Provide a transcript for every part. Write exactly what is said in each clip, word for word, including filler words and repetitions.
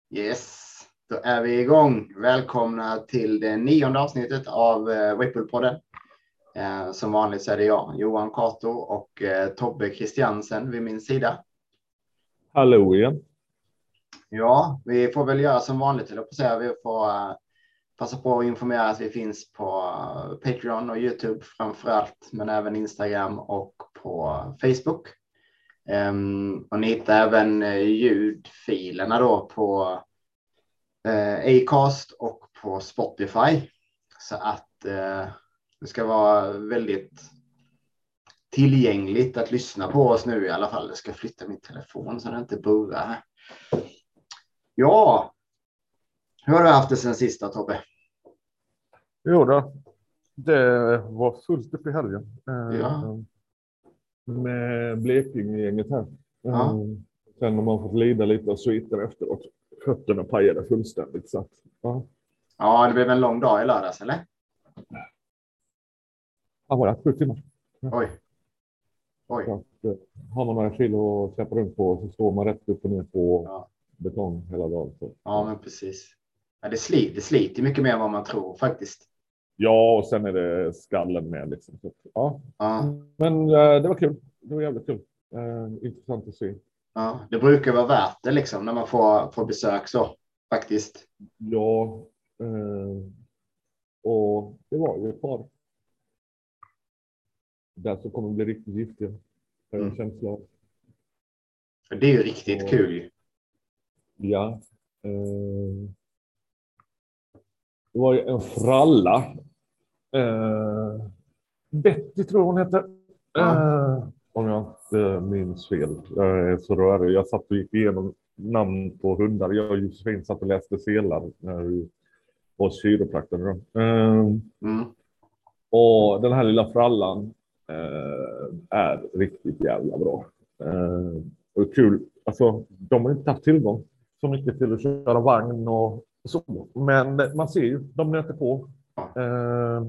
Yes, då är vi igång. Välkomna till det nionde avsnittet av eh, Whipple-podden. Eh, som vanligt så är det jag, Johan Kato och eh, Tobbe Christiansen vid min sida. Hallå igen. Ja, vi får väl göra som vanligt. Eller på säga. Vi får eh, passa på att informera att vi finns på eh, Patreon och YouTube framförallt. Men även Instagram och på Facebook. Um, och ni hittar även uh, ljudfilerna då på uh, Acast och på Spotify. Så att uh, det ska vara väldigt tillgängligt att lyssna på oss nu i alla fall. Jag ska flytta min telefon så den inte burrar här. Ja, hur har du haft det sen sista, Tobbe? Jo då, det var fullt upp i helgen. Ja. Med Blekinge-gänget här. Ja. Sen har man fått lida lite av sviten efteråt. Fötterna pajade fullständigt. Så att, ja. ja, det blev en lång dag i lördags, eller? Ja, var det sju timmar. Oj. Oj. Så att, har man några kilo att släppa runt på så står man rätt upp och ner på ja. betong hela dagen. Så. Ja, men precis. Ja, det sliter, det sliter mycket mer än vad man tror faktiskt. Ja, och sen är det skallen med. Liksom. Så, ja. Ja. Men äh, det var kul. Det var jävligt kul. Äh, intressant att se. Ja, det brukar vara värt det liksom när man får, får besök så faktiskt. Ja, eh, och det var ju ett par där som kommer bli riktigt giftiga. Det är en känsla. Det är ju riktigt och, kul. Ja. Eh, det var ju en fralla. Eh, Betty tror hon heter. Ja. Eh, om jag inte minns fel. Eh, så rörig. Jag satt och gick igenom namn på hundar. Jag och Josefin satt och läste selar när vi var syropraktorn. Eh, mm. Och den här lilla frallan eh, är riktigt jävla bra. Eh, och kul. Alltså, de har inte haft tillgång så mycket till att köra vagn och så. Men man ser ju, de nöter på. Eh,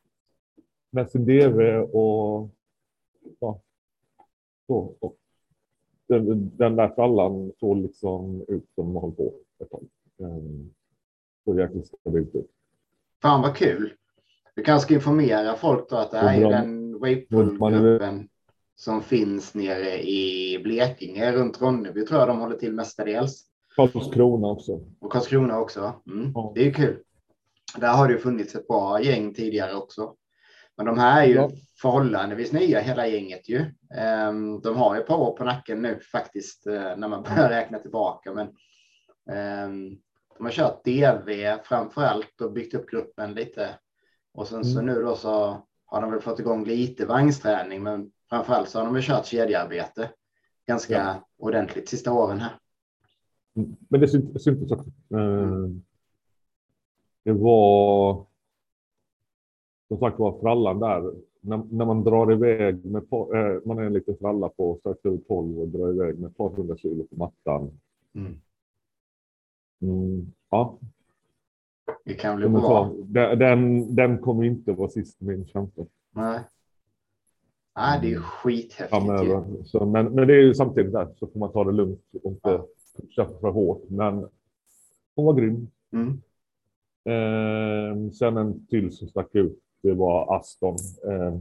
med sin D V och ja. Så. Och den, den där frallan såg liksom ut som man håller på ett tag. Eh, så jäkligt stabilt ut. Fan vad kul. Vi kanske ska informera folk då att det här är den Whipple-gruppen som finns nere i Blekinge runt Ronneby tror jag de håller till mestadels. Karlskrona också. Och Karlskrona också. Mm. Ja. Det är kul. Där har det ju funnits ett bra gäng tidigare också. Men de här är ju ja. förhållandevis nya hela gänget ju. De har ju ett par år på nacken nu faktiskt när man börjar räkna tillbaka. Men de har kört D V framförallt och byggt upp gruppen lite. Och sen mm. så nu då så har de väl fått igång lite vagnsträning. Men framförallt så har de väl kört kedjearbete ganska ja. ordentligt sista åren här. Men det syntes också. Mm. Det var som sagt var frallan där. När, när man drar iväg med äh, man är en liten fralla på strax över tolv och drar iväg med ett par hundra kilo på mattan. Mm. Mm. Ja. Det kan bli bra. Den, den, den kommer inte vara sist min känsla. Nej. Nej, det är skithäftigt. Ja, men, så, men, men det är ju samtidigt där så får man ta det lugnt och inte ja. köpa för hårt. Men hon var grym. Mm. Eh, sen en till som stack ut, det var Aston. Eh,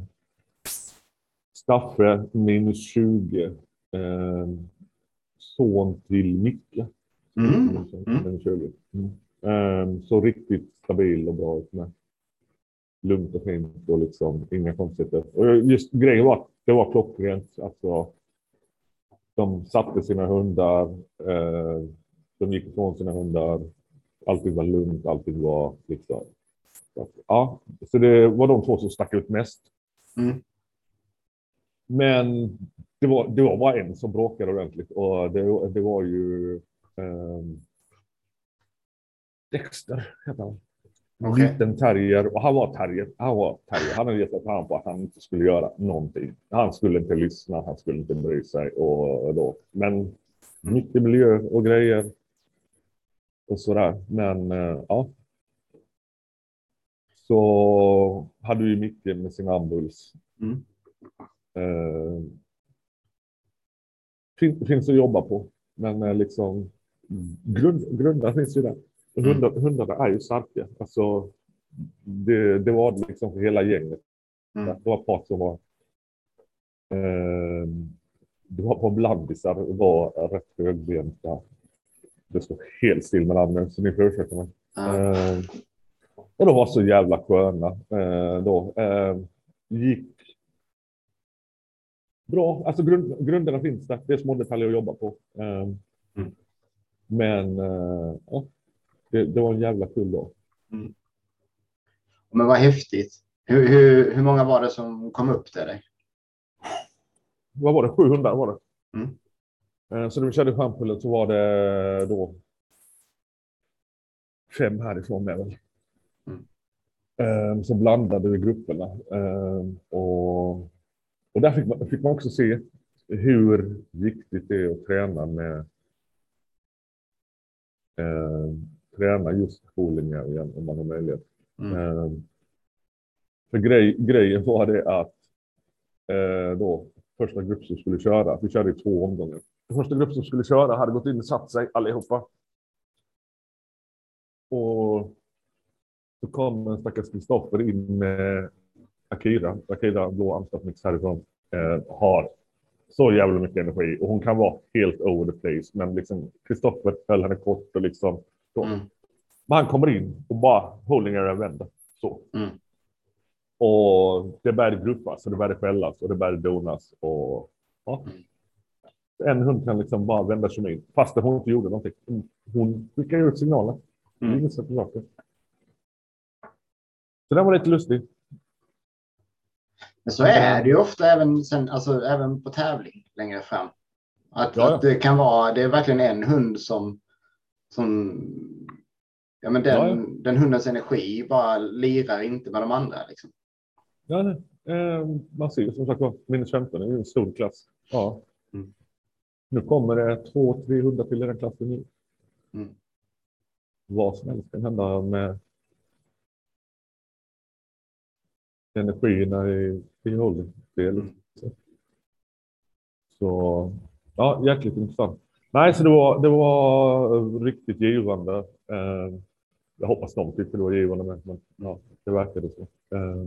Staffe minus tjugo. Eh, son till Micke. Mm. Mm. tjugo. Mm. Eh, så riktigt stabil och bra med. Lugnt och fint och liksom inga konstigheter. Och just grejen var det var klockrent. Alltså, de satte sina hundar. Eh, de gick ifrån sina hundar. Allting var lugnt. Allting var liksom. Ja, så det var de två som stack ut mest. Mm. Men det var, det var bara en som bråkade ordentligt. Och det, det var ju eh, Dexter heter han. Okay. Liten terrier. Och han var terrier. Han var terrier. Han hade gett att han på att han inte skulle göra någonting. Han skulle inte lyssna. Han skulle inte bry sig. Och då. Men mycket miljö och grejer. Och sådär. Men äh, ja. Så hade ju mycket med sin ambuls. Mm. Äh, fin, finns att jobba på. Men äh, liksom grund, grundar finns ju där. Hundar, mm. Hundarna är ju starka. Alltså, det, det var liksom för hela gänget. Mm. Det var ett par som var eh, det var på blandisar var rätt högbenta. Det stod helt still med namnen, så ni får ursäkta mig. Mm. Eh, och de var så jävla sköna. Eh, då eh, gick bra. Alltså grund, grunderna finns där. Det är små detaljer att jobba på. Eh, mm. Men eh, ja, det, det var en jävla kul dag. Mm. Men vad häftigt. Hur, hur, hur många var det som kom upp till dig? Vad var det? sjuhundra var det. Mm. Eh, så när vi körde Champullet så var det då fem härifrån med väl. Mm. Eh, så blandade vi grupperna. Eh, och, och där fick man, fick man också se hur viktigt det är att träna med eh, träna just poolingar igen om man har möjlighet. Mm. Eh, för grej, grejen var det att eh, då första grupp som skulle köra, vi körde i två omgångar. Första grupp som skulle köra hade gått in och satt sig allihopa. Och så kom en stackars Kristoffer in med Akira. Akira, blå anstallsmix härifrån, eh, har så jävla mycket energi. Och hon kan vara helt over the place. Men liksom Kristoffer höll henne kort och liksom så. Mm. Men han kommer in och bara holding och vänder. Så. Mm. Och det började gruppas och det började skällas och det började donas. Och ja. Mm. En hund kan liksom bara vända sig in. Fast hon inte gjorde någonting. Hon skickade ut signalen. Mm. Ingen sätt tillbaka. Så det var lite lustigt. Men så är det ju ofta även, sen, alltså, även på tävling längre fram. Att, ja, ja. att det kan vara, det är verkligen en hund som, som ja, men den, ja, ja. den hundens energi bara lirar inte med de andra. Liksom. Ja, nej. Eh, man ser ju som sagt att minus femton är ju en stor klass. Ja. Mm. Nu kommer det två, tre hundar till i den klassen nu. Mm. Vad som helst kan hända med energierna i, i hållet. Mm. Så ja, jäkligt intressant. Nej, så det var, det var riktigt givande. Eh, jag hoppas de tyckte det var givande med, men ja, det verkade så. Eh,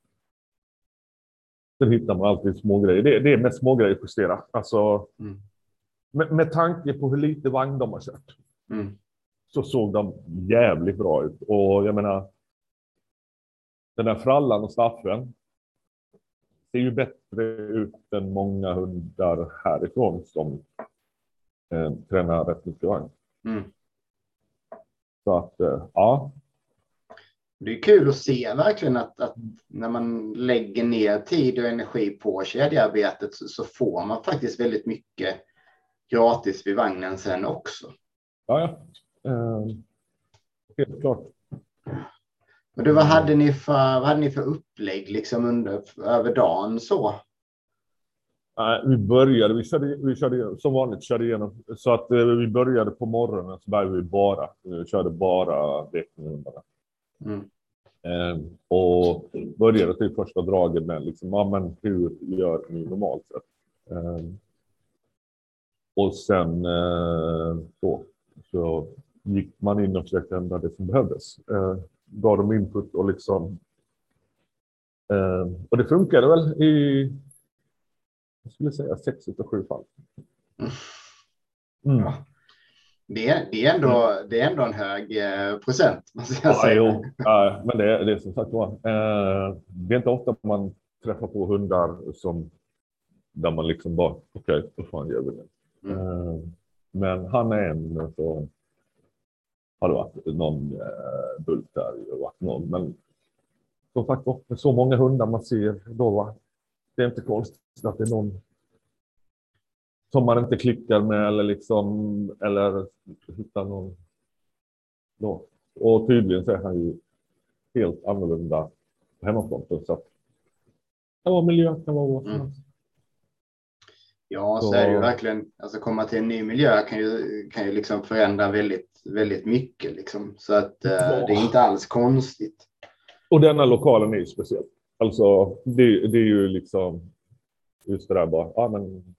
sen hittar man alltid små grejer. Det, det är mest små grejer att justera. Alltså, mm. med, med tanke på hur lite vagn de har kört. Mm. Så såg de jävligt bra ut. Och jag menar, den där frallan och staffen ser ju bättre ut än många hundar härifrån som eh, tränar rätt mycket vagn. Mm. Så att, eh, ja. Det är kul att se verkligen att, att när man lägger ner tid och energi på kedjearbetet så, så får man faktiskt väldigt mycket gratis vid vagnen sen också. Ja, ja. Eh, helt klart. Men du, vad hade ni för, vad hade ni för upplägg liksom under, över dagen så? Nej, vi började, vi körde, vi körde som vanligt körde igenom. Så att eh, vi började på morgonen så började vi bara, vi körde bara däckningarna. Mm. Eh, och började till första draget med liksom, ja men hur gör ni normalt sett? Eh, och sen eh, så, så gick man in och försökte ändra det som behövdes. Eh, gav dem input och liksom eh, och det funkade väl i jag skulle säga sex utav sju fall. Mm. Ja. Det, är, det, är ändå, det är ändå en hög eh, procent. Måste jag ja, säga. Jo, ja, men det är, det är som sagt var. Eh, det är inte ofta man träffar på hundar som där man liksom bara okej, okay, vad fan gör vi nu? Mm. Eh, men han är en så har det varit någon eh, bult där och varit någon. Men som sagt var, så många hundar man ser då va. Det är inte konstigt att det är någon som man inte klickar med eller liksom eller hittar någon då. Och tydligen så är han ju helt annorlunda på hemmafronten så att det var miljö, det var vad mm. Ja, så, så är det ju verkligen, alltså komma till en ny miljö kan ju, kan ju liksom förändra väldigt, väldigt mycket liksom. Så att eh, ja. Det är inte alls konstigt. Och denna lokalen är ju speciell. Alltså det, det är ju liksom just det där bara, ja men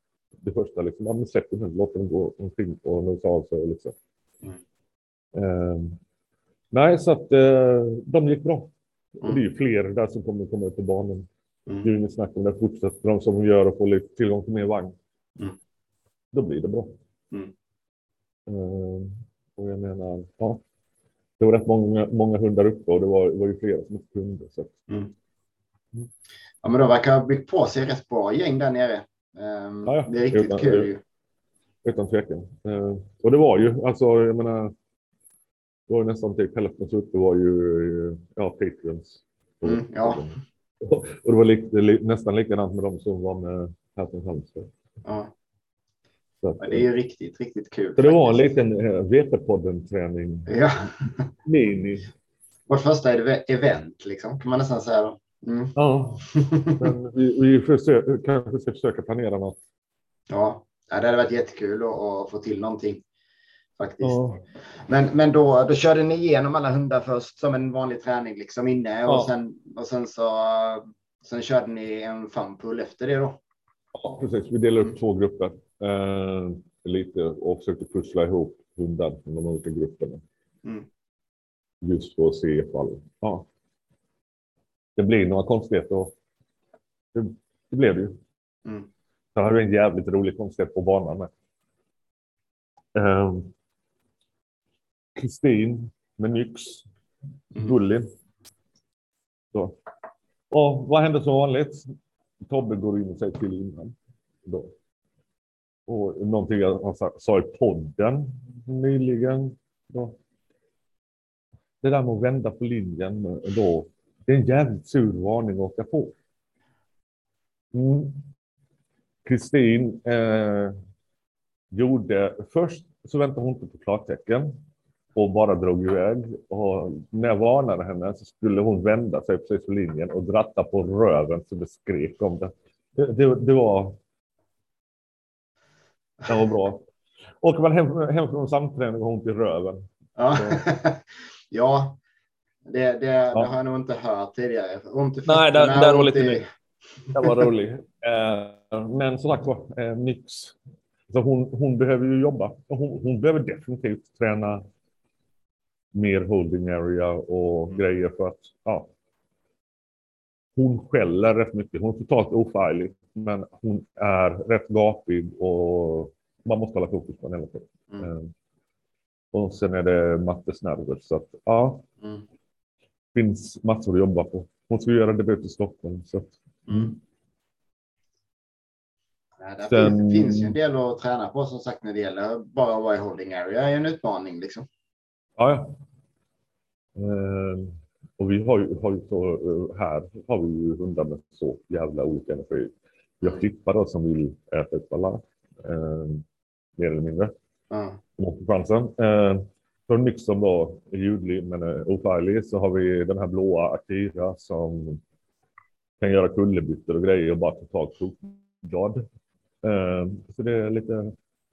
det första. Liksom, ja, men släpp den, låt den gå omkring och nosa av sig. Liksom. Mm. Eh, nej, så att eh, de gick bra. Mm. Och det är ju fler där som kommer komma ut på banan. Mm. Det är ju inget snack om det. Fortsätter de som gör och får lite tillgång till mer vagn. Mm. Då blir det bra. Mm. Eh, och jag menar, ja. Det var rätt många, många hundar uppe och det var, det var ju flera som inte kunde. Så. Mm. Mm. Ja, men då verkar ha byggt på sig rätt bra gäng där nere. Um, ja, ja. Det är riktigt utan, kul ju. Utan tvekan. Uh, och det var ju, alltså jag menar, det var ju nästan typ hälften så uppe var ju, ja, Patreons. Mm, ja. Och det var li, li, nästan likadant med de som var med här från Halmstad. Ja. Att, ja, det är ju riktigt, riktigt kul. Så det var en liten uh, V P-podden-träning. Ja. Mini. Vårt första event, liksom, kan man nästan säga då. Mm. Ja, men vi, vi försöker, kanske ska försöka planera något. Ja, det hade varit jättekul att, att få till någonting faktiskt. Ja. Men, men då, då körde ni igenom alla hundar först som en vanlig träning liksom inne ja. och, sen, och sen så sen körde ni en funpool efter det då? Ja, precis. Vi delade upp mm. två grupper eh, lite och försökte pussla ihop hundar från de olika grupperna. Mm. Just för att se ifall ja. Det blir några konstigheter och det, det blev det ju. Mm. Så hade vi en jävligt rolig konstighet på banan med. Um, Kristin med Nyx. Mm. Bully. Så. Och vad hände så vanligt? Tobbe går in och säger till innan. Då. Och någonting jag sa i podden nyligen. Då. Det där med att vända på linjen då. Det är en jävligt sur varning att åka på. Kristin mm. eh, gjorde... Först så väntade hon inte på klartecken. Och bara drog iväg. Och när jag varnade henne så skulle hon vända sig precis på linjen. Och dratta på röven så det skrek om det. Det, det, det var... Det var bra. Åker man hem, hem från samträning och hon till röven. Ja. Ja. Det, det, ja. Det har jag nog inte hört tidigare. Ont i Nej, det, det var lite ny. Det var roligt. Eh, men som sagt var, eh, Nyx. Så hon, hon behöver ju jobba. Hon, hon behöver definitivt träna mer holding area och mm. grejer för att ja. Hon skäller rätt mycket. Hon är totalt ofärlig. Men hon är rätt gapig och man måste hålla fokus på henne hela tiden. Mm. Eh, och sen är det mattesnerver. Så att ja. Mm. Finns massor att jobba på. Hon ska göra debut i Stockholm. Så. Mm. Ja, det Sen... finns, finns ju en del att träna på som sagt när det gäller bara att vara i holding area. Det är en utmaning liksom. Ja, ja. Eh, och vi har ju, har ju så, här har vi ju hundar med så jävla olika energi. Vi har flippar då som vill äta upp alla. Eh, mer eller mindre. Mm. Mot chansen. Eh, För Nyx som då är ljudlig men är ofärlig så har vi den här blåa Akira som kan göra kullerbyttor och grejer och bara totalt glad. Uh, så det är lite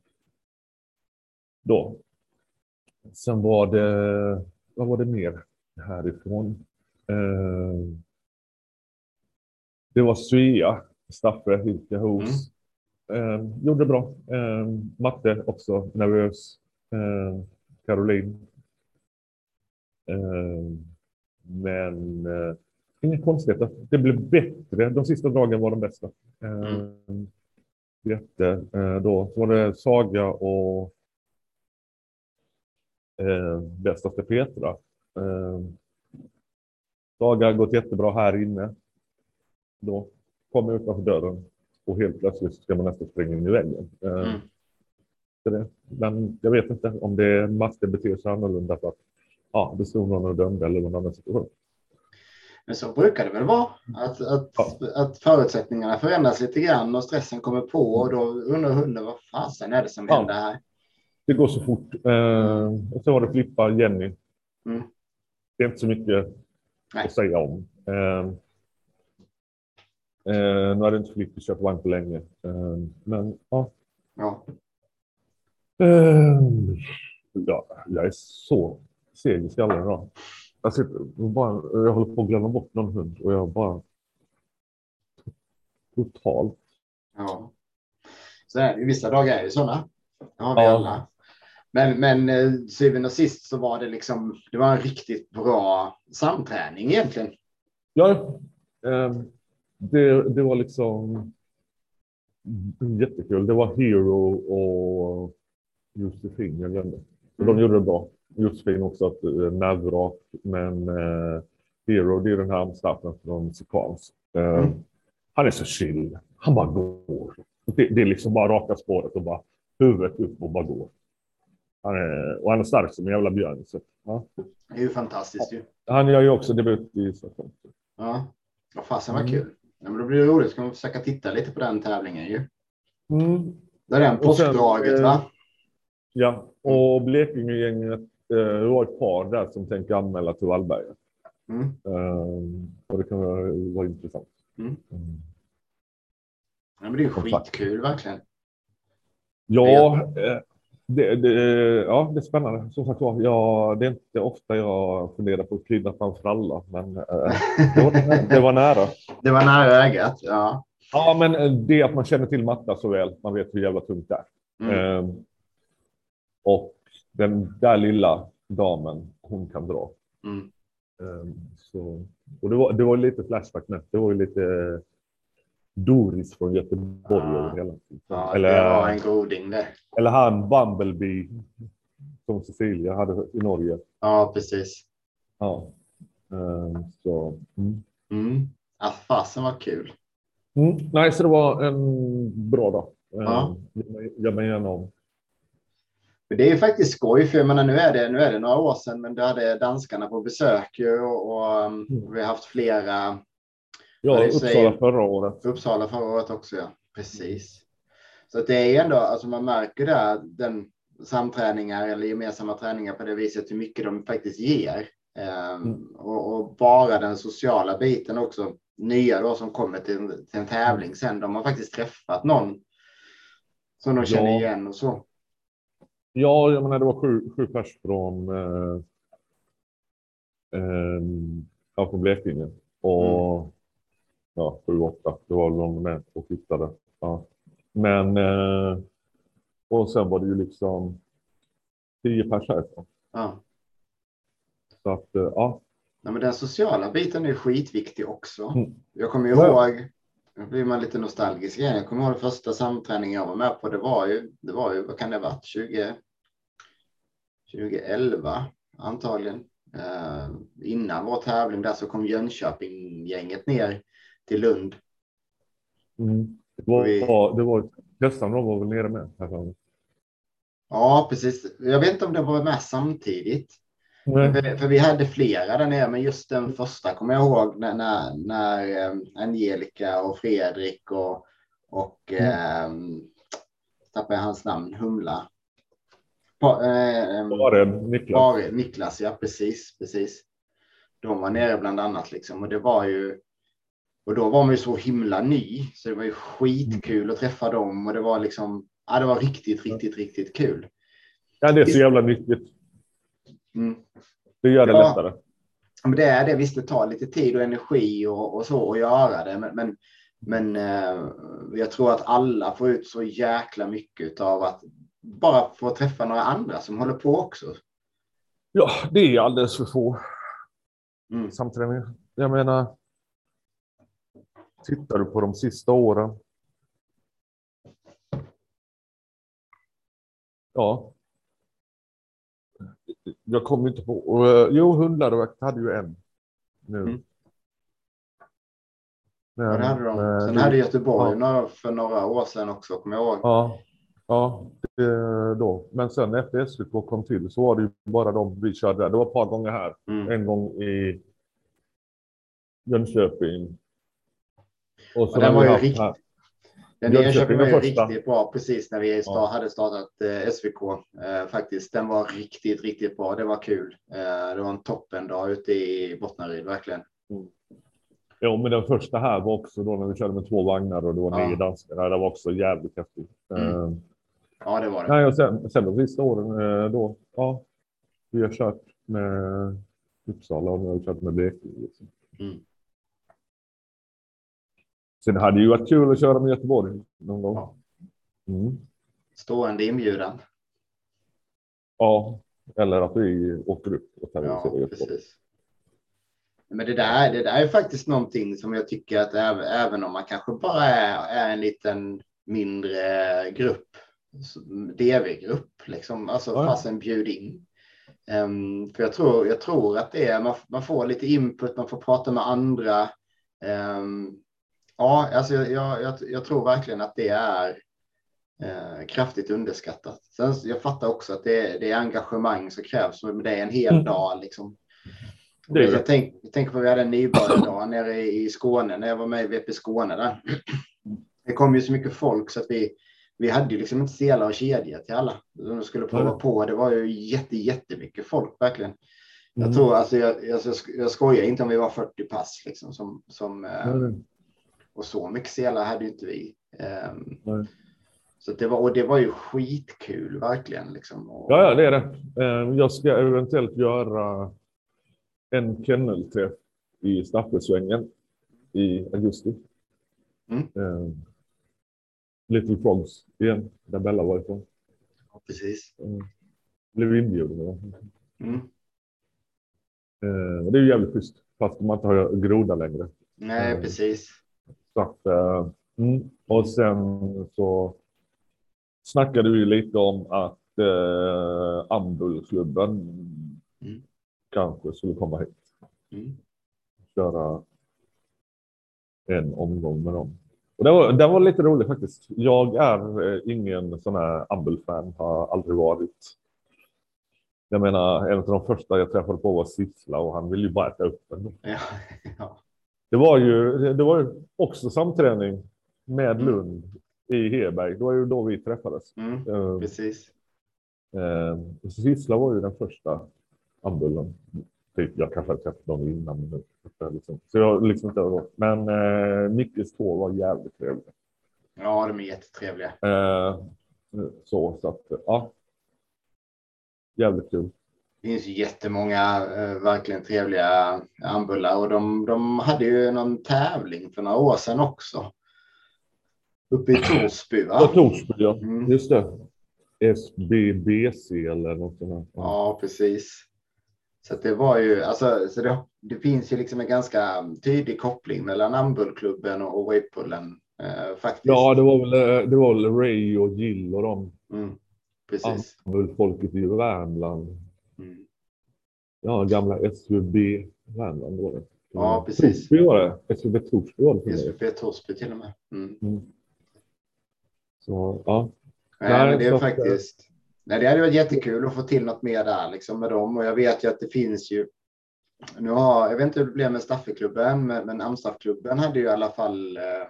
då. Sen var det, vad var det mer härifrån? Uh, det var Svea, Staffe, Vilka Hos. Mm. Uh, gjorde bra. Uh, Matte också nervös. Uh, Caroline. Uh, men uh, inga konstigheter. Det blev bättre. De sista dragen var de bästa. Uh, mm. Jätte. Uh, då så var det Saga och uh, bästaste Petra. Uh, Saga har gått jättebra här inne. Då kommer jag utanför dörren och helt plötsligt ska man nästan springa in i väggen. Uh, mm. Det. Men jag vet inte om det måste bete sig annorlunda för att ja, det stod någon och dömde eller någon annan situation. Men så brukar det väl vara att, att, ja. att förutsättningarna förändras lite grann och stressen kommer på och då undrar hunden vad fasen är det som ja. händer här. Det går så fort. Eh, och så var det Flippa Jenny. Mm. Det är inte så mycket Nej. att säga om. Eh, eh, nu har det inte Flippa kört vagn på länge. Eh, men ja. Ja. Um, ja, jag är så seg i skallen idag. Jag, sitter, bara, jag håller på att glömma bort någon hund och jag bara totalt. Ja. Så är det. Vissa dagar är ju sådana. Det har vi Ja. alla. Men, men eh, syvende och sist så var det liksom, det var en riktigt bra samträning egentligen. Ja, eh, det, det var liksom jättekul. Det var Hero och Josefin, jag glömde. Så Mm. de gjorde det bra. Josefin också ett eh, nävrak, men eh, Hero, det är den här starten från Sekans. Eh, Mm. Han är så chill. Han bara går. Det, det är liksom bara raka spåret och bara huvudet upp och bara går. Han är, och han är stark som en jävla björn. Så, ja. Det är ju fantastiskt ju. Han gör ju också debut i Stockholm. Ja, vad fasen var Mm. kul. Ja, men då blir det roligt, ska man försöka titta lite på den tävlingen ju. Mm. Det är den Och sen, påskdraget eh, va? Ja, och Blekinge-gänget, eh, det var ett par där som tänker anmäla till Vallberga. Mm. Um, och det kan vara, vara intressant. Mm. Mm. Ja, men det är ju Som sagt. skitkul verkligen. Ja, eh, det, det, ja, det är spännande. Som sagt var, ja, det är inte ofta jag funderar på att krydda framför alla, men eh, det, var, det var nära. Det var nära ögat, ja. Ja, men det att man känner till matta så väl, man vet hur jävla tungt det är. Mm. Um, och den där lilla damen, hon kan dra. Mm. Um, så, och det var, det var lite flashback med. Det var ju lite Doris från Göteborg Ja. över hela. Ja, eller, det var en goding det. eller han Bumblebee som Cecilia hade i Norge. Ja, precis. Ja. Um, så, mm. Mm. Ja, fasen var kul. Mm. Nej, så det var en bra dag. Ja. Um, jag menar igenom. Det är ju faktiskt skoj, för jag menar, nu är det, nu är det några år sedan, men då hade danskarna på besök ju, och, och um, vi har haft flera. Ja, Uppsala säger, förra året. Uppsala förra året också, ja. Precis. Så att det är ändå, alltså man märker där den samträningar eller gemensamma träningar på det viset hur mycket de faktiskt ger. Um, mm. och, och bara den sociala biten också. Nya då som kommer till, till en tävling sen. De har faktiskt träffat någon som de känner ja. igen och så. Ja, jag menar det var sju, sju pers från, eh, eh, ja, från Blekinge. Och mm. ja, sju, åtta. Det var de med och flyttade. Ja. Men, eh, och sen var det ju liksom tio pers härifrån. Ja. Så att, eh, ja. Ja, men den sociala biten är skitviktig också. Mm. Jag kommer ju ja. ihåg, nu blir man lite nostalgisk igen. Jag kommer ihåg den första samträningen jag var med på. Det var ju, det var ju vad kan det ha varit? tjugo, tjugoelva antagligen. Eh, innan vår tävling där så kom Jönköping-gänget ner till Lund. Mm. Det var, vi... det var nästan de var väl nere med. Ja, precis. Jag vet inte om det var med samtidigt. För, för vi hade flera där nere, men just den första kommer jag ihåg när, när, när um, Angelica och Fredrik och, och mm. um, tappade jag hans namn, Humla. Pa, um, Bare, Niklas. Bare, Niklas, ja precis, precis. De var nere bland annat liksom, och det var ju, och då var man ju så himla ny, så det var ju skitkul att träffa dem, och det var liksom, ja det var riktigt, riktigt, riktigt kul. Ja, det är så jävla nyttigt. Mm. Det gör det ja, lättare. Men det är det, visst det tar lite tid och energi och, och så att göra det. Men, men, men eh, jag tror att alla får ut så jäkla mycket av att bara få träffa några andra som håller på också. Ja, det är alldeles för få mm. samträningar. Jag menar, tittar du på de sista åren. Ja. Jag kommer inte på. Uh, jo, hundläroverket hade ju en nu. Mm. Men, ja, det hade de. uh, Sen det, hade Göteborg ja. några, för några år sedan också, kommer jag ihåg. Ja, ja det, då. Men sen efter S V K kom till så var det ju bara de vi körde där. Det var ett par gånger här. Mm. En gång i Jönköping. Och så ja, den var ju riktigt. Här. Den Jönköping var ju riktigt bra precis när vi start, ja. hade startat eh, S V K eh, faktiskt. Den var riktigt, riktigt bra. Det var kul. Eh, det var en toppen dag ute i Bottnaryd, verkligen. Mm. Ja, men den första här var också då när vi körde med två vagnar och det var ja. nio danskar. Det var också jävligt häftigt. Mm. Eh, ja, det var det. Nej, och sen, sen de sista åren eh, då, ja, vi har kört med Uppsala och vi har kört med Blekinge. Liksom. Mm. Sen hade det ju varit kul att köra med Göteborg någon gång. Ja. Mm. Stående inbjudan. Ja, eller att vi åker upp och terroriserar Ja, Göteborg. precis. Men det där, det där är faktiskt någonting som jag tycker att även, även om man kanske bara är, är en liten mindre grupp, D V-grupp, liksom, alltså Ja. fast en bjud in. Um, för jag tror, jag tror att det är, man, man får lite input, man får prata med andra. Um, ja, alltså jag, jag, jag tror verkligen att det är eh, kraftigt underskattat. Sen, jag fattar också att det, det är engagemang som krävs, men det är en hel Mm. dag liksom. Det är det. Jag tänker tänk på att vi hade en nybörjardag nere i Skåne, när jag var med i V P Skåne där. Det kom ju så mycket folk så att vi, vi hade ju liksom inte selar och kedjor till alla. De skulle prova Nej. på. Det var ju jätte, jättemycket folk, verkligen. Jag Mm. tror, alltså jag, jag, jag skojar inte om vi var fyrtio pass liksom, som, som eh, och så mycket selar hade ju inte vi. Um, Nej. så det var, och det var ju skitkul, verkligen. Liksom. Och, Ja, ja, det är det. Eh, Jag ska eventuellt göra en kennelträff i Staffelsvängen i augusti. Mm. Eh, Little Frogs igen, där Bella var ifrån. Ja, precis. Eh, blev inbjuden. Mm. Eh, det är ju jävligt schysst, fast man inte har groda längre. Nej, Eh, precis. Så att, eh, mm. Och sen så snackade vi lite om att eh, Ambulklubben Mm. kanske skulle komma hit. Mm. Köra en omgång med dem. Och det var, det var lite roligt faktiskt. Jag är eh, ingen sån här Ambul-fan, har aldrig varit. Jag menar, en av de första jag träffade på var Sissla och han ville ju bara äta upp en. Ja. Ja. Det var ju, det var ju också samträning med Mm. Lund i Heberg. Det var ju då vi träffades. Mm. Eh, Precis. eh, Sissla var ju den första Ambulen. Jag kanske hade träffat dem innan. Men, liksom. Så jag liksom inte var. Men eh, Mickes tår var jävligt trevlig. Ja, de är jättetrevliga. Eh, så, så att, ja. Jävligt kul. Det finns ju jättemånga eh, verkligen trevliga ambullar. Och de, de hade ju någon tävling för några år sedan också. Uppe i Torsby, va? Ja, Torsby, ja. Mm. Just det. S B B C eller något sånt där. Ja, precis. Så att det var ju, alltså, så det, det finns ju liksom en ganska tydlig koppling mellan Ambulklubben och Waypullen eh, faktiskt. Ja, det var väl, det var väl Ray och Jill och de. Mm. Precis. Ambulfolket i Värmland. Mm. Ja, gamla S V B Värmland var det. Ja, precis. Torsby var det. S V B Torsby var det. S V B Torsby till och med. Mm. Mm. Så, ja. Nej, Nej, men det är så faktiskt... Att, nej, det hade varit jättekul att få till något mer där liksom, med dem. Och jag vet ju att det finns ju... Nu har, jag vet inte hur det blev med Staffeklubben, men, men Amstaffklubben hade ju i alla fall eh,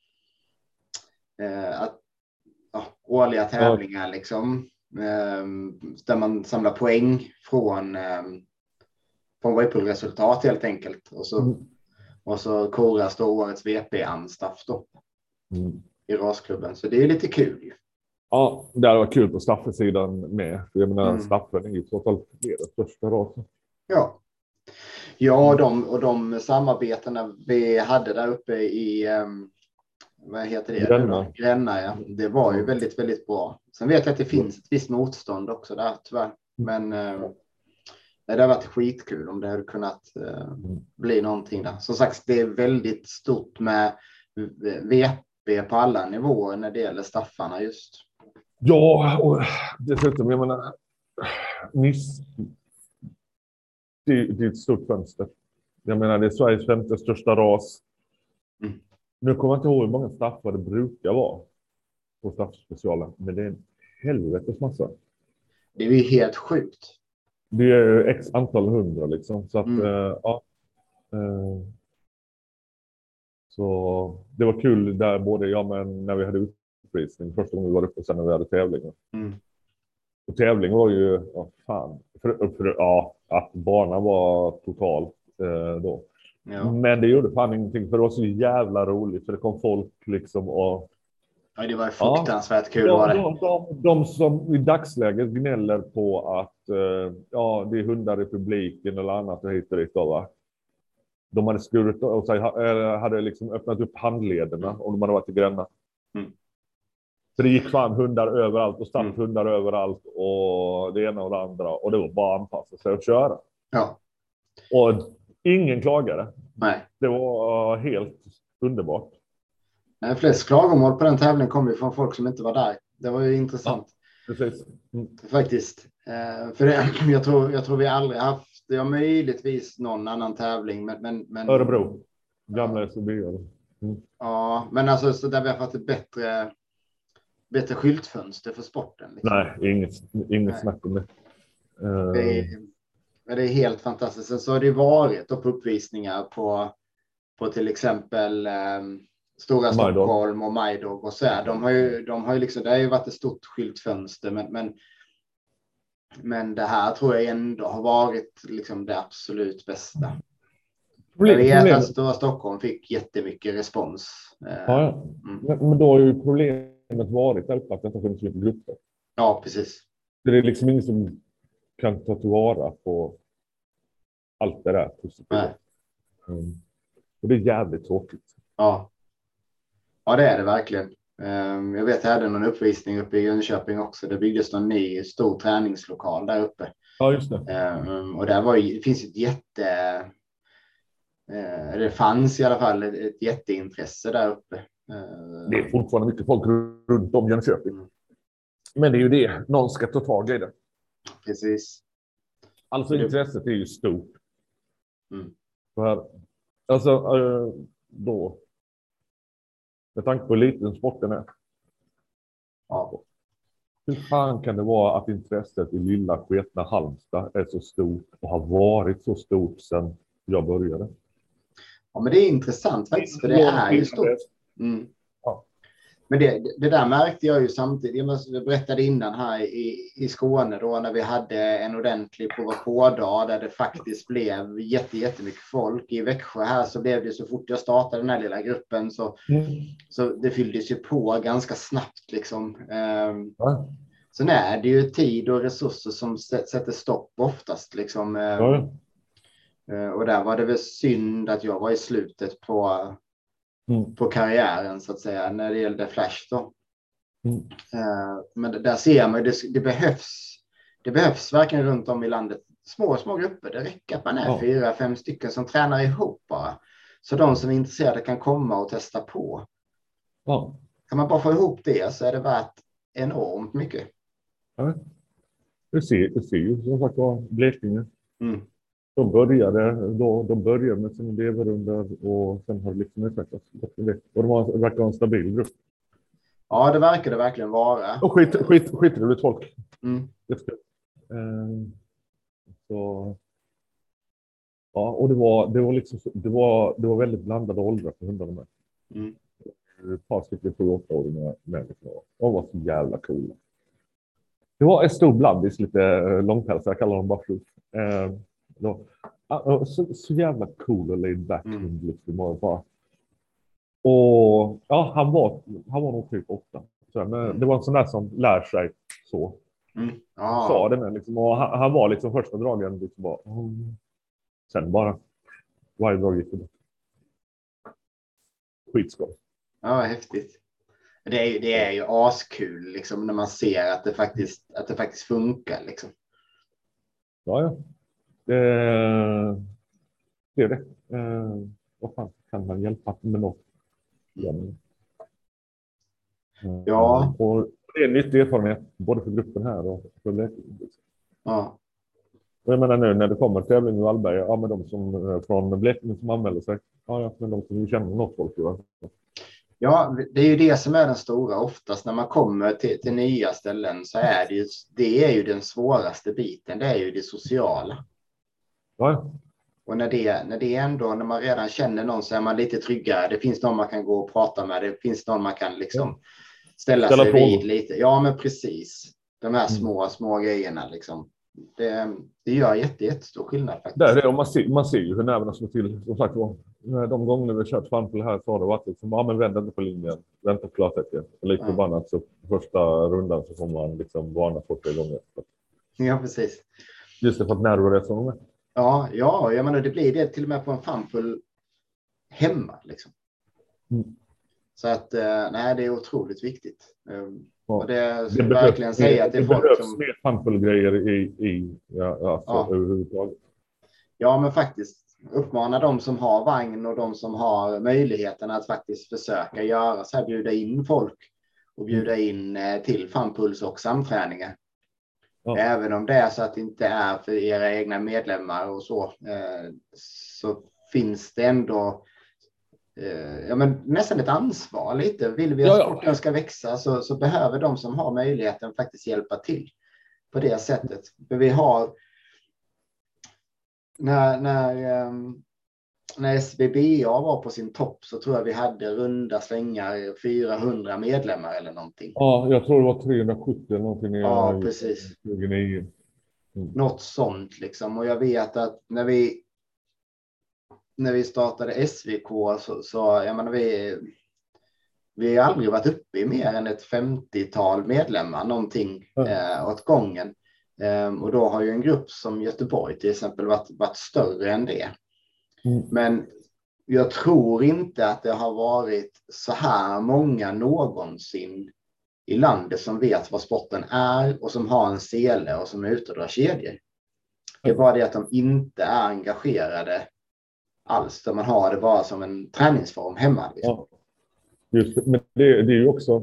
eh, att, ja, årliga tävlingar, ja. Liksom. Eh, där man samlar poäng från, eh, från Waypool-resultat helt enkelt. Och så, mm. och så koras då årets V P-Amstaff då. Mm. I rasklubben. Så det är lite kul. Ja, det var kul på Staffesidan med. Jag menar, mm. Staffen är ju trots allt det största rasen. Ja. Ja, och de, och de samarbetena vi hade där uppe i, um, vad heter det? Gränna. Gränna, ja. Det var ju väldigt, väldigt bra. Sen vet jag att det finns ett visst motstånd också där, tyvärr. Men uh, det hade varit skitkul om det hade kunnat uh, bli någonting där. Som sagt, det är väldigt stort med V P på alla nivåer när det gäller staffarna just. Ja, och dessutom, jag menar, Niss, det, det är ett stort fönster. Jag menar, det är Sveriges femte största ras. Mm. Nu kommer jag inte ihåg hur många staffar det brukar vara på staffspecialen, men det är en helvetes massa. Det är ju helt sjukt. Det är x antal hundra liksom, så att, mm. äh, ja. Äh, så det var kul där både jag men när vi hade utprisning första gången vi var uppe och sen när vi hade tävlingar. Mm. Och tävling var ju, ja fan, för, för, ja, att banan var totalt eh, då. Ja. Men det gjorde fan ingenting för det var så jävla roligt för det kom folk liksom och... Ja, det var fruktansvärt ja, kul de, var det. De, de, de som i dagsläget gnäller på att eh, ja, det är hundar i publiken eller annat och hit och dit då, va? De hade skurit och sig, hade liksom öppnat upp handlederna mm. om de hade varit i Gränna. Mm. För det gick fan hundar överallt och starthundar mm. överallt och det ena och det andra. Och det var bara att anpassa sig och köra. Ja. Och ingen klagade. Nej. Det var helt underbart. Nej, flest klagomål på den tävlingen kom ju från folk som inte var där. Det var ju intressant. Ja, precis. Mm. Faktiskt. Eh, för det, jag, tror, jag tror vi aldrig haft, det har möjligtvis någon annan tävling. Men, men, men, Örebro. Gamla S O B. Mm. Ja, men alltså så där vi har fått ett bättre, bättre skyltfönster för sporten. Liksom. Nej, inget, inget snack om det. Uh... Det, är, det är helt fantastiskt. Sen så har det varit på uppvisningar på, på till exempel um, Stora Stockholm och Majdog och så här. De har ju, de har ju liksom, det har ju varit ett stort skyltfönster, men, men, men det här tror jag ändå har varit liksom det absolut bästa. Jag vet att Stora Stockholm fick jättemycket respons. Ja, mm. men, men då har ju problemet varit där uppe att det inte finns så mycket grupper. Ja, precis. Det är liksom ingen som kan ta tillvara på allt det där positiva. Mm. Och det är jävligt tråkigt. Ja. Ja, det är det verkligen. Um, jag vet att jag hade någon uppvisning uppe i Jönköping också. Det byggdes någon ny stor träningslokal där uppe. Ja, just det. Um, och där var ju, det finns ett jätte... Uh, det fanns i alla fall ett, ett jätteintresse där uppe. Uh, det är fortfarande mycket folk runt om Jönköping. Mm. Men det är ju det. Någon ska ta tag i det. Precis. Alltså intresset är ju stort. Mm. För, alltså då med tanke på hur liten sporten är. Ja. Hur fan kan det vara att intresset i lilla sketna Halmstad är så stort och har varit så stort sedan jag började? Ja, men det är intressant faktiskt, för det är ju stort. Mm. Ja. Men det, det där märkte jag ju samtidigt. Jag berättade innan här i, i Skåne då när vi hade en ordentlig på-dag där det faktiskt blev jätte, jättemycket folk. I Växjö här så blev det så fort jag startade den här lilla gruppen så, mm. så det fylldes ju på ganska snabbt liksom. Um, ja. Sen är det ju tid och resurser som sätter stopp oftast liksom. Um, ja. uh, och där var det väl synd att jag var i slutet på Mm. på karriären så att säga när det gällde Flash då. Mm. Uh, men där ser man det, det behövs det behövs verkligen runt om i landet små små grupper. Det räcker att man är ja. fyra, fem stycken som tränar ihop bara. Så de som är intresserade kan komma och testa på. Ja. Kan man bara få ihop det så är det värt enormt mycket. Ja. Du ser, du ser ju som sagt var Blekinge. Mm. De började, då, de började med sin elevrundor och sen har det liksom utvecklats. Och de har, verkar ha en stabil grupp. Ja, det verkar det verkligen vara. Och skit, skit, skit det ut folk. Mm. Uh, så, ja, och det var, det var liksom, det var, det var väldigt blandade åldrar för hundarna med. Mm. Ett par stycken sju åttaåringar med. De var så jävla coola. Det var en stor blandis, lite långpälsar, jag kallar dem bara fluff. Uh, Då, så, så jävla cool och laid back mm. liksom, och, bara. Och ja, han var han var nog typ åtta. Så, men mm. det var en sån där som lär sig så. Mm. Ah. Sa det med liksom, och han, han var liksom första dragen liksom bara. Mm. Sen bara varje dag gick det bort. Skitskoj. Ja, häftigt. Det är ju det är ju askul liksom när man ser att det faktiskt att det faktiskt funkar liksom. Ja, ja. Eh, det är det. Eh, vad fan kan man hjälpa med något? Mm. Eh, ja. Och det är en nyttig erfarenhet både för gruppen här och för Blekinge. Ja. Och jag menar nu när det kommer tävling i Vallberg, ja men de som från Blekinge som anmäler sig, ja, ja men de som känner något folk tror jag. Ja, det är ju det som är den stora. Oftast när man kommer till, till nya ställen så är det ju, det är ju den svåraste biten. Det är ju det sociala. Ja. Och när det, när det är ändå, när man redan känner någon så är man lite tryggare. Det finns någon man kan gå och prata med. Det finns någon man kan liksom ställa, ställa sig frågor. Vid lite. Ja, men precis. De här små, mm. små grejerna liksom. Det, det gör jätte, jättestor skillnad faktiskt. Det är det, och man ser, man ser ju hur nerverna slår till. Som sagt var, de gånger vi har kört framför här så har det varit liksom, ja men vänta inte på linjen, vänta på klartecken. Och lite förbannat så första rundan så får man liksom varna på tre gånger. Ja, precis. Just det, för att nerver är så med. Ja, ja, jag menar det blir det till och med på en fanfull hemma liksom. Mm. Så att nej, det är otroligt viktigt. Ja. Och det ska det verkligen behövs, säga till det folk behövs som... mer funful-grejer i, i ja, alltså, ja. överhuvudtaget. Ja, men faktiskt uppmana de som har vagn och de som har möjligheten att faktiskt försöka göra så här, bjuda in folk och bjuda in till funpuls och samträningar. Ja. Även om det är så att det inte är för era egna medlemmar och så, eh, så finns det ändå eh, ja, men nästan ett ansvar lite. Vill vi att sporten ja, ja. ska växa så, så behöver de som har möjligheten faktiskt hjälpa till på det sättet. För vi har när, när, um, när S V B A var på sin topp så tror jag vi hade runda slängar fyrahundra medlemmar eller någonting. Ja, jag tror det var trehundrasjuttio eller någonting. Ja, precis. tjugonio. Mm. Något sånt liksom. Och jag vet att när vi när vi startade S V K så, så jag menar, vi vi har aldrig varit uppe i mer än ett femtiotal medlemmar någonting mm. eh, åt gången. Um, och då har ju en grupp som Göteborg till exempel varit, varit större än det. Mm. Men jag tror inte att det har varit så här många någonsin i landet som vet vad sporten är och som har en sele och som är ute och drar kedjor. Mm. Det är bara det att de inte är engagerade alls. Där man har det bara som en träningsform hemma. Liksom. Ja. Just det, men det, det är ju också...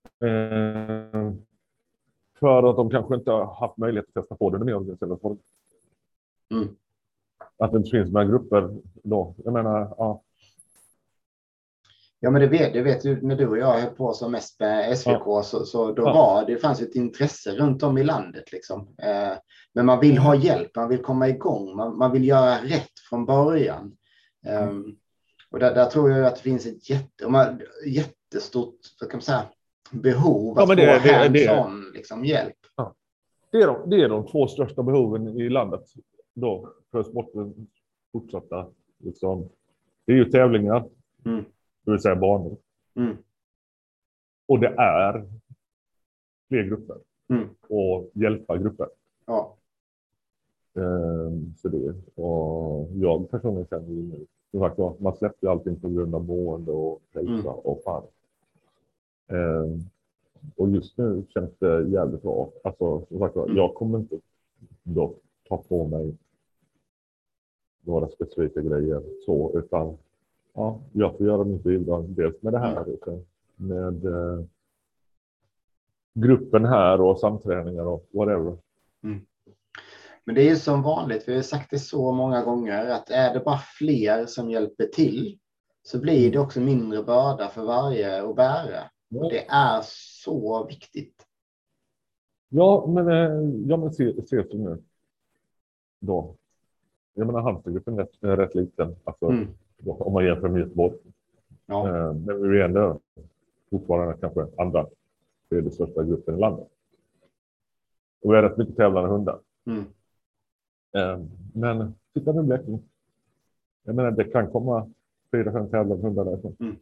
Eh... För att de kanske inte har haft möjlighet att testa på det mer organiserade form. Mm. Att det inte finns några grupper då. Jag menar, ja. Ja, men det vet, det vet du när du och jag höll på som mest med S V K ja. så, så då ja. var det fanns ett intresse runt om i landet liksom. Eh, men man vill ha hjälp, man vill komma igång, man, man vill göra rätt från början. Eh, mm. Och där, där tror jag att det finns ett jätte, man, jättestort, så kan man säga, behov att ja, det, få hands-on liksom, hjälp. Ja. Det, är de, det är de två största behoven i landet då för sporten fortsatta. Liksom. Det är ju tävlingar, mm. det vill säga banor. Mm. Och det är fler grupper mm. och hjälpa grupper. Ja. Ehm, så det. Och jag personligen känner ju nu, som sagt, man släpper allting på grund av boende och hälsa mm. och fan. Um, och just nu känns det jävligt bra. Alltså, som sagt, mm. jag kommer inte då ta på mig några specifika grejer så, utan ja, jag får göra min bidrag dels med det här mm. och med eh, gruppen här och samträningar och whatever. Mm. Men det är ju som vanligt, vi har sagt det så många gånger, att är det bara fler som hjälper till så blir det också mindre börda för varje att bära. Och det är så viktigt. Ja, men jag men ser, ser som nu då. Jag menar, Halmstadgruppen är, är rätt liten. Alltså, mm. då, om man jämför med Göteborg. Ja. Eh, men vi är ändå fortfarande kanske andra. Det är den största gruppen i landet. Och vi är rätt mycket tävlande hundar. Mm. Eh, men titta nu Blekinge. Jag menar, det kan komma fyra, fem tävlande hundar därifrån. Mm.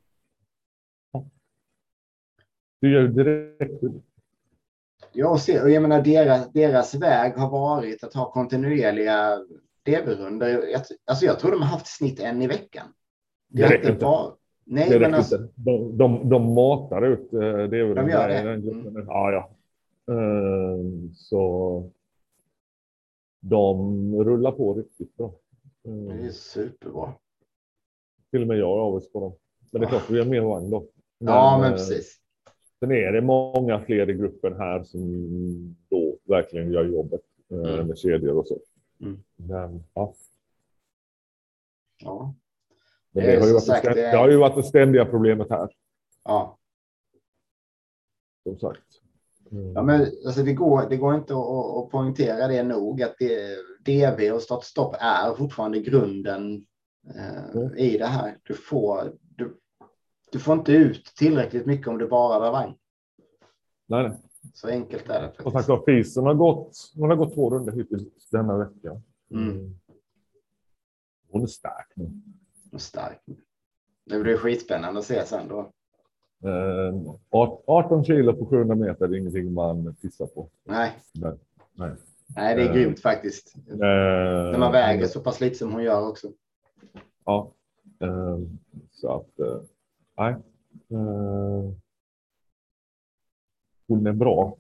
Du gör direkt. Ja, och, se, och jag menar deras, deras väg har varit att ha kontinuerliga D V-runder. Alltså jag tror de har haft snitt en i veckan. Det, det räcker inte. Bara... Nej, det men alltså... inte. De, de, de matar ut D V-runder. De gör det. Mm. Ja, ja. Uh, så de rullar på riktigt bra. Uh, det är superbra. Till och med jag är avis på dem. Men det är klart, vi har mer vagn då. Men, ja, men precis. Sen är det många fler i gruppen här som då verkligen gör jobbet mm. med kedjor och så. Mm. Men, ja. Ja. Men det, det, har ju varit sagt, ständ- det, är... det har ju varit det ständiga problemet här. Ja. Som sagt. Mm. Ja, men alltså det går, det går inte att, att poängtera det nog att det, D V och start-stopp är fortfarande grunden eh, mm. i det här. Du får... Du, Du får inte ut tillräckligt mycket om du bara har vagn. Nej, nej. Så enkelt är det faktiskt. Och tack vare Fisen har gått, hon har gått två runder hittills denna vecka. Mm. Hon är stark nu. Hon är stark nu. Det blir skitspännande att se sen då. Eh, arton kilo på sjuhundra meter är ingenting man tissar på. Nej. Nej, nej. Nej, det är eh, grymt faktiskt. Eh, När man väger eh, så pass lite som hon gör också. Ja. Eh, så att... Eh, Nej, den är bra.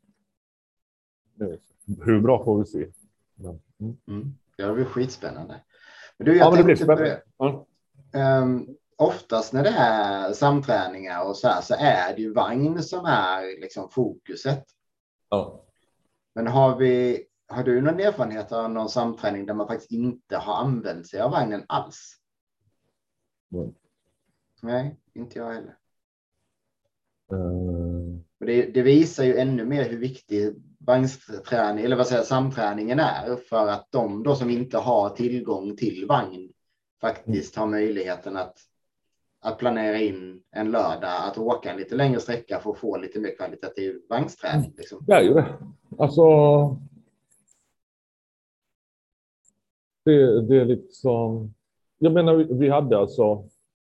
Hur bra får vi se. Mm. Mm. Ja, det blir skitspännande. Men du, jag ja, men det blir tänkte spännande. på det. Um, oftast när det är samträningar och så här så är det ju vagn som är liksom fokuset. Ja. Men har vi har du någon erfarenhet av någon samträning där man faktiskt inte har använt sig av vagnen alls? Mm. Nej, inte jag heller. Uh... Det, det visar ju ännu mer hur viktig vagnsträning, eller vad säger samträningen är, för att de då som inte har tillgång till vagn faktiskt har möjligheten att, att planera in en lördag, att åka en lite längre sträcka för att få lite mer kvalitativ vagnsträning. Liksom. Det är ju det. Alltså, det, det är liksom, jag menar vi hade alltså,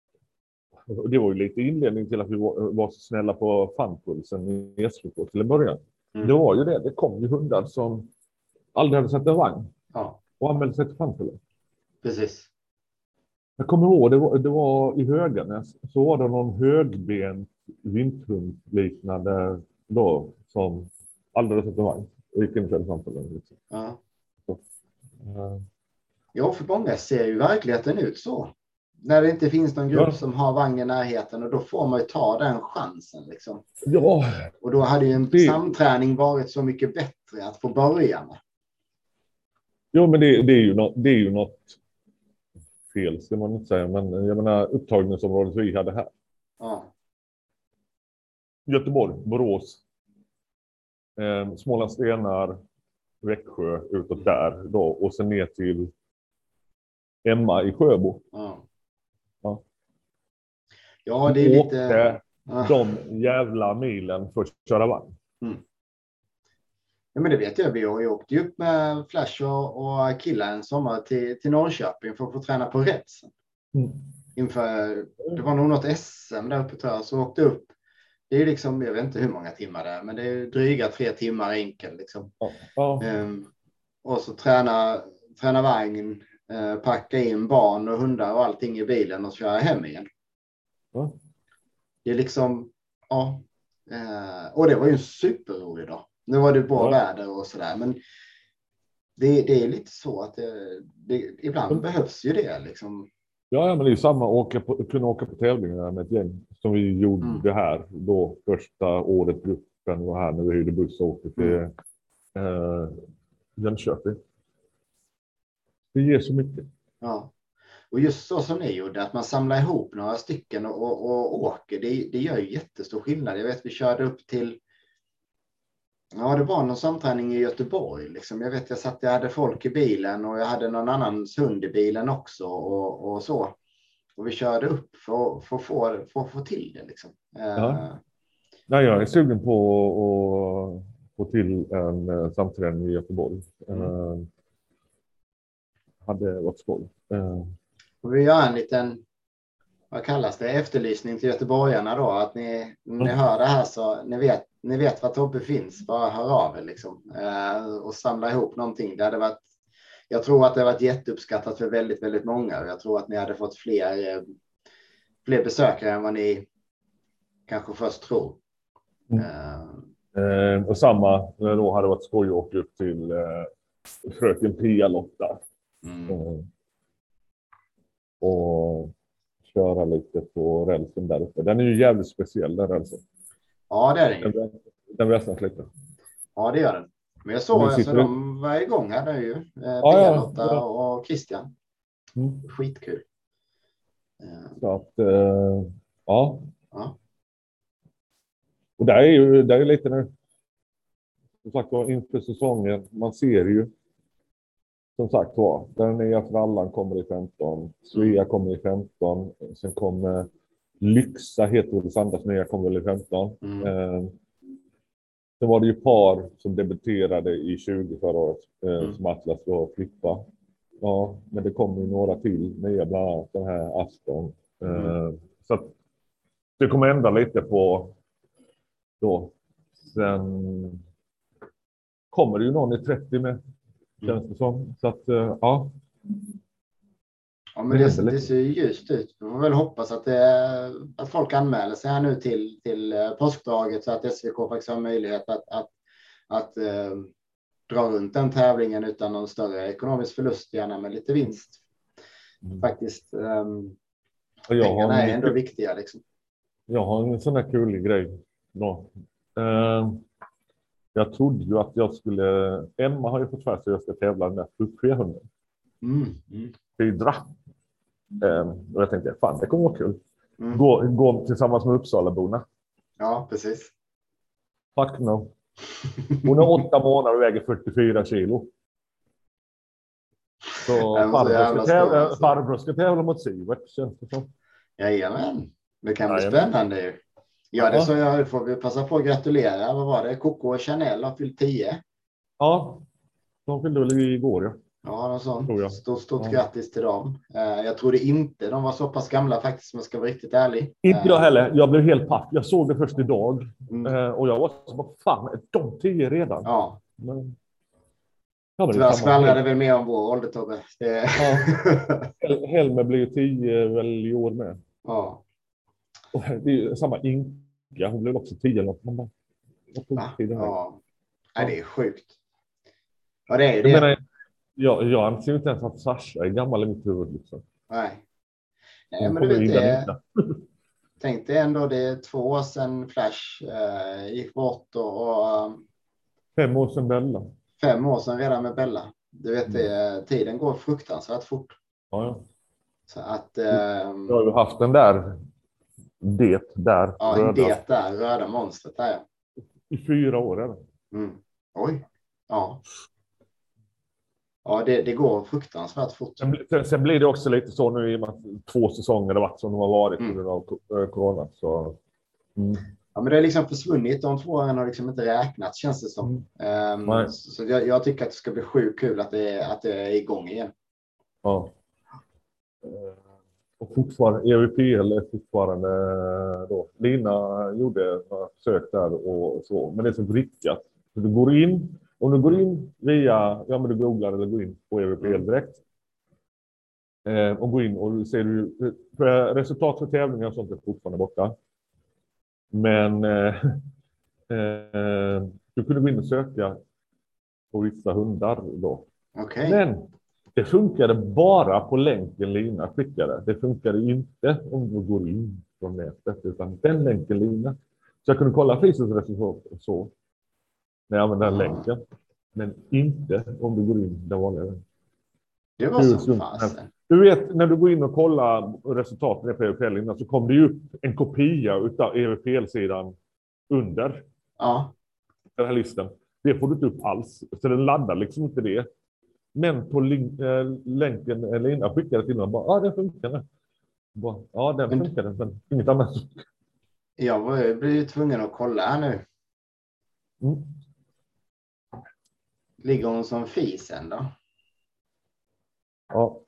det var ju lite inledning till att vi var, var så snälla på fanpulsen i S V K till en början. Mm. Det var ju det, det kom ju hundar som aldrig hade sett en vagn. Ja. Och använde sig till fanpullen. Precis. Jag kommer ihåg, det var, det var i Höganäs, så var det någon högbent vinthund-liknande då som aldrig hade sett en vagn. Och gick in till fanpullen. Liksom. Ja. Så, uh. Ja, för många ser ju verkligheten ut så. När det inte finns någon grupp ja. som har vagn i närheten, och då får man ju ta den chansen. Liksom. Ja. Och då hade ju en det... samträning varit så mycket bättre att få börja med. Jo, men det, det, är ju något, det är ju något fel, ska man inte säga. Men jag menar upptagningsområdet vi hade här. Ja. Göteborg, Borås, eh, Smålandstenar, Växjö, utåt där då. Och sen ner till Emma i Sjöbo. Ja. Ja, ja det är lite... de jävla milen för att köra vagn. Mm. Ja, men det vet jag. Vi har ju åkt upp med Flash och, och killar en sommar till, till Norrköping för att få träna på rälsen. Mm. Inför, det var nog något S M där uppe tror jag, så åkte upp. Det är liksom, jag vet inte hur många timmar det är, men det är dryga tre timmar enkel liksom. Ja. Ja. Um, och så träna, träna vagn, uh, packa in barn och hundar och allting i bilen och köra hem igen. Ja. Det är liksom, ja. Uh, och det var ju en superrolig dag. Nu var det bra ja. väder och sådär, men det, det är lite så att det, det, ibland mm. behövs ju det liksom. Ja, ja, men det är samma åka på, kunna åka på tävlingar med ett gäng som vi gjorde mm. det här då första året gruppen var här när vi hyrde buss och åkte till mm. eh, Jönköping. Det ger så mycket. Ja, och just så som ni gjorde, att man samlar ihop några stycken och, och, och åker, det, det gör ju jättestor skillnad. Jag vet vi körde upp till, ja det var någon samträning i Göteborg liksom. Jag vet jag satt, jag hade folk i bilen och jag hade någon annan hund i bilen också och, och så. Och vi körde upp för, för, för, för att få till det liksom. Ja. Uh, Nej, jag är sugen på att få till en uh, samträning i Göteborg. Mm. Uh, hade varit skoj. Uh. Och vi gör en liten, vad kallas det, efterlysning till göteborgarna då. Att ni, mm. ni hör det här så ni vet, ni vet vad Tobbe finns. Bara hör av er liksom. Uh, och samla ihop någonting. Det hade varit, jag tror att det har varit jätteuppskattat för väldigt, väldigt många. Jag tror att ni hade fått fler, fler besökare än vad ni kanske först tror. Mm. Uh. Uh, och samma, då hade det varit skoj att åka upp till uh, fröken Pia-Lotta. Mm. Uh. Och köra lite på rälsen där uppe. Den är ju jävligt speciell, den rälsen. Ja, det är den ju. Den, den väsnas lite. Ja, det gör den. Men jag såg alltså de var igång här nu ju. Eh, ja, Pia-Lotta ja. och Christian. Mm. Skitkul. Så att, uh, ja. ja. Och där är ju där är lite nu. Som sagt var, inför säsongen, man ser ju. Som sagt var, den nya Frallan kommer i femton. Svea kommer i femton. Sen kommer Lyxa, heter det Sandras nya, kommer väl i femton. Mm. Eh, sen var det ju par som debuterade i tjugo förra året. Eh, mm. Som Atlas och Flippa. Ja, men det kommer ju några till. Nya bland annat den här Aston. Eh, mm. Så att det kommer ändra lite på då. Sen kommer det ju någon i trettio med. Känns det som. Så att, ja. Ja, men det, det ser ju ljust ut. Vi får väl hoppas att, det, att folk anmäler sig här nu till, till påskdraget så att S V K faktiskt har möjlighet att, att, att eh, dra runt den tävlingen utan någon större ekonomisk förlust, gärna med lite vinst. Mm. Faktiskt. Um, pengarna är ändå kul, viktiga. Liksom. Jag har en sån här kul grej. Då. Uh, jag trodde ju att jag skulle... Emma har ju fått för sig att jag ska tävla med trehundra. Mm. Mm. Hydra. Um, och jag tänkte, fan det kommer vara kul. Mm. Gå, gå tillsammans med Uppsalaborna. Ja, precis. Fuck no. Hon är åtta månader och väger fyrtiofyra kilo. Så farbror ska, tävla, alltså. farbror ska tävla mot Sivert, känns det som. Jajamän. Det kan bli Jajamän. spännande ju. Ja, det så jag får vi passa på att gratulera. Vad var det? Coco och Chanel har fyllt tio. Ja, de fyllde väl igår, ja. Ja, något sånt. Stort, stort ja. Grattis till dem. Jag trodde inte de var så pass gamla faktiskt, om jag ska vara riktigt ärlig. Inte jag heller. Jag blev helt paff. Jag såg det först idag. Mm. Och jag var så, vad fan, är de tio redan? Ja. Men... Ja, Tyvärr skvallrade väl mer om vår ålder, Tobbe. Det... Ja. Helmer blir ju tio väl i år med. Ja. Och det är ju samma Inga. Hon blev också tio eller något. Man bara, ja. Ja. Nej, det är sjukt. Ja, det är ju det. Jag, menar, jag, jag anser inte ens att Sasha är gammal i mitt huvud. Liksom. Nej. Nej, men du vet det. Tänk dig ändå, det är två år sedan Flash äh, gick bort. Och, och, fem år sedan Bella. Fem år sedan redan med Bella. Du vet, det, tiden går fruktansvärt fort. Ja, ja. Så att... Ähm, du har ju haft den där, det där. Ja, röda. Det där, röda monstret där. I fyra år, eller? Mm. Oj, ja. Ja, det, det går fruktansvärt fort. Sen, sen blir det också lite så nu i två säsonger det varit som de har varit på grund av corona. Så... Mm. Ja, men det är liksom försvunnit. De två åren har liksom inte räknats, känns det som. Mm. Um, så jag, jag tycker att det ska bli sjukt kul att det, är, att det är igång igen. Ja. Och fortfarande, E V P L är fortfarande då. Lina gjorde några försök där och så. Men det är så vrickat. Så du går in, om du går in via, ja men du googlar eller går in på E V P L direkt. Eh, och går in och ser du, för resultat för tävlingar och sånt är fortfarande borta. Men eh, eh, du kunde gå in och söka på vissa hundar då. Okay. Men det funkade bara på länken Lina skickade. Det funkade inte om du går in från nätet, utan den länken Lina. Så jag kunde kolla fysiskt resultat och så när jag använde den länken. Men inte om du går in den vanliga. Det var så fasen. Du vet, när du går in och kollar resultaten på E V P L så kommer det ju upp en kopia av E V P L-sidan under ja. Den här listan. Det får du inte upp alls. Så den laddar liksom inte det. Men på link, äh, länken eller innan skickade till dem bara, ja ah, den funkar. Bara, ja den men, funkar, men inget annat. Jag blir ju tvungen att kolla här nu. Mm. Ligger hon som fisen då? Ja.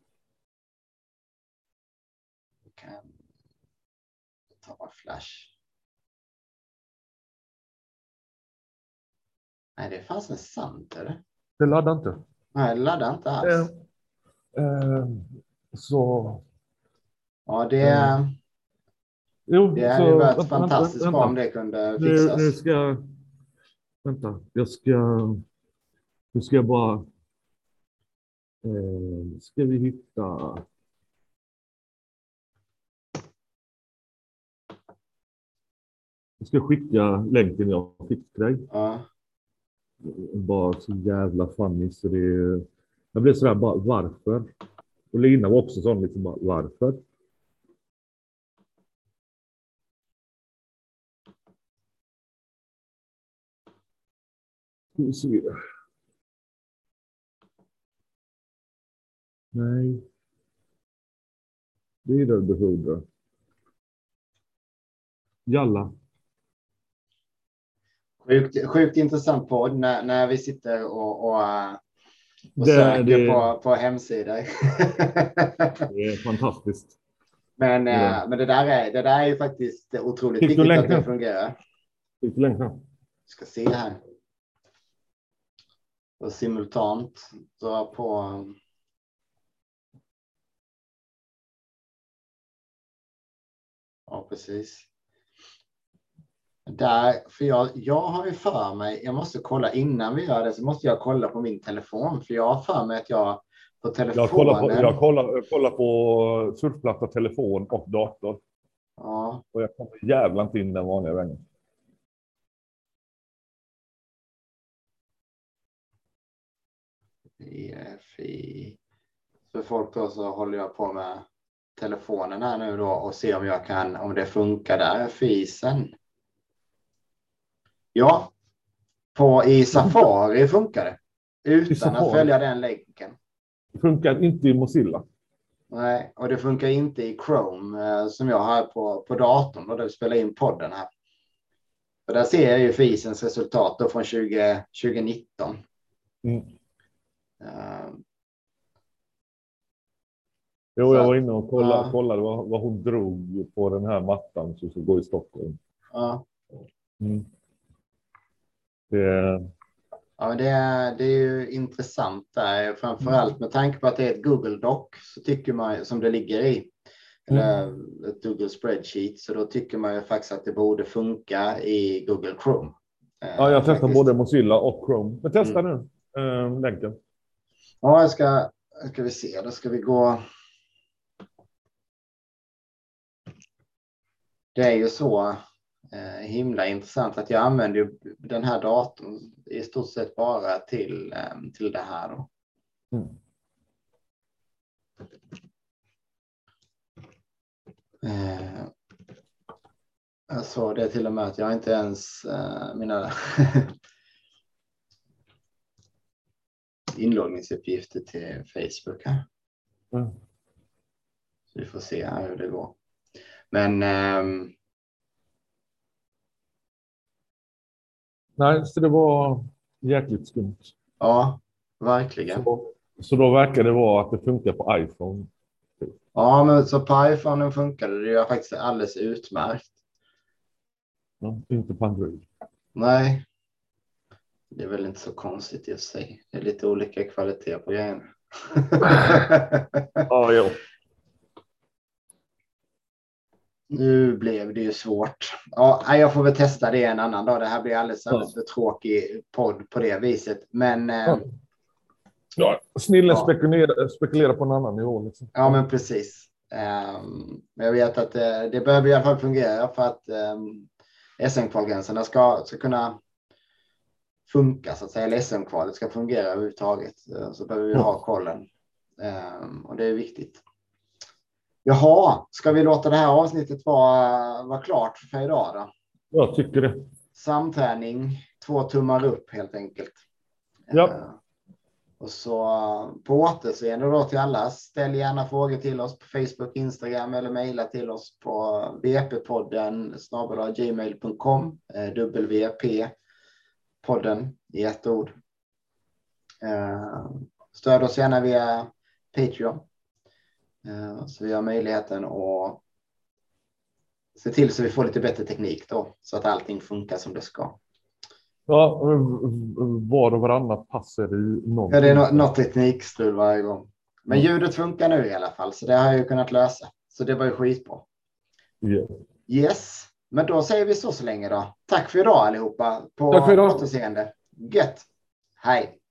Kan ta Flash. Nej, det är fasen sant, eller? Det laddar inte. Nej, det laddar inte alls. Eh, eh, så... Ja, det är... Eh, jo, det är så, ju varit vänta, fantastiskt vänta, bra om det kunde fixas. Nu, nu ska jag... Vänta, jag ska... Nu ska jag bara... Eh, ska vi hitta... Jag ska skicka länken jag fick till dig. Ja. Bara så jävla funny så det är... Jag blev sådär bara, varför? Och Lina var också sån liksom bara, varför? Ska vi se. Nej. Vidarebefordra. Jalla. Sjukt, sjukt intressant podd när, när vi sitter och, och, och det, söker det, på, på hemsidor. Det är fantastiskt. Men, ja. men det, där är, det där är ju faktiskt otroligt Fick viktigt att det fungerar. Fick du länken? Ska se här. Och simultant dra på Ja, precis. Där, för jag, jag har ju för mig, jag måste kolla innan vi gör det, så måste jag kolla på min telefon. För jag har för mig att jag på telefonen... Jag kollar på, jag kollar, kollar på surfplatta, telefon och dator. Ja. Och jag kommer jävla inte in den vanliga vägen. Fi. För folk då så håller jag på med telefonen här nu då och ser om jag kan, om det funkar där, fisen. Ja, på i Safari funkar det. Utan Safari. Att följa den länken. Det funkar inte i Mozilla. Nej, och det funkar inte i Chrome eh, som jag har på, på datorn då, där vi spelar in podden här. Och där ser jag ju fisens resultat då från tjugo, tjugonitton. Mm. Uh, jo, jag var inne och kollade, ja. kollade vad, vad hon drog på den här mattan som ska gå i Stockholm. Ja. Mm. Det... Ja, men det är, det är ju intressant där. Framförallt med tanke på att det är ett Google Doc så tycker man, som det ligger i, eller mm. ett Google Spreadsheet, så då tycker man ju faktiskt att det borde funka i Google Chrome. Ja, jag testar faktiskt både Mozilla och Chrome. Men testa mm. nu äh, länken. Ja, jag ska, ska vi se. Då ska vi gå. Det är ju så eh, himla intressant att jag använder den här datorn i stort sett bara till, eh, till det här då. Mm. Eh, alltså det är till och med att jag inte ens eh, mina inloggningsuppgifter till Facebook här. Mm. Så vi får se här hur det går. Men ehm... nej, så det var jäkligt skumt. Ja, verkligen. Så, så då verkar det vara att det funkar på iPhone. Ja, men så på iPhone funkar det. Det är faktiskt alldeles utmärkt. Ja, inte på Android. Nej. Det är väl inte så konstigt i sig. Det är lite olika kvalitet på grejerna. Ja, jo. Nu blev det ju svårt. Ja, jag får väl testa det en annan dag. Det här blir alldeles, alldeles för tråkig podd på det viset. Men... Ja, ja snillen ja. Spekulera, spekulera på en annan nivå. Liksom. Ja, men precis. Um, jag vet att det, det behöver i alla fall fungera för att um, S M-kvalgränserna ska, ska kunna funka, så att säga. Eller S M-kvalet ska fungera överhuvudtaget. Så behöver vi ha kollen. Um, och det är viktigt. Jaha, ska vi låta det här avsnittet vara, vara klart för idag då? Jag tycker det. Samträning, två tummar upp helt enkelt. Ja. Uh, och så på återseende då till alla. Ställ gärna frågor till oss på Facebook, Instagram eller mejla till oss på w p podden snabel-a gmail punkt com. uh, W P podden i ett ord. Uh, stöd oss gärna via Patreon. Så vi har möjligheten att se till så vi får lite bättre teknik då. Så att allting funkar som det ska. Ja, var och varannat passar i någonting. Ja, det är något teknikstrul varje gång. Men ljudet funkar nu i alla fall. Så det har jag ju kunnat lösa. Så det var ju skitbra. Yeah. Yes. Men då säger vi så så länge då. Tack för idag allihopa. På Tack för idag. återseende. Gött. Hej.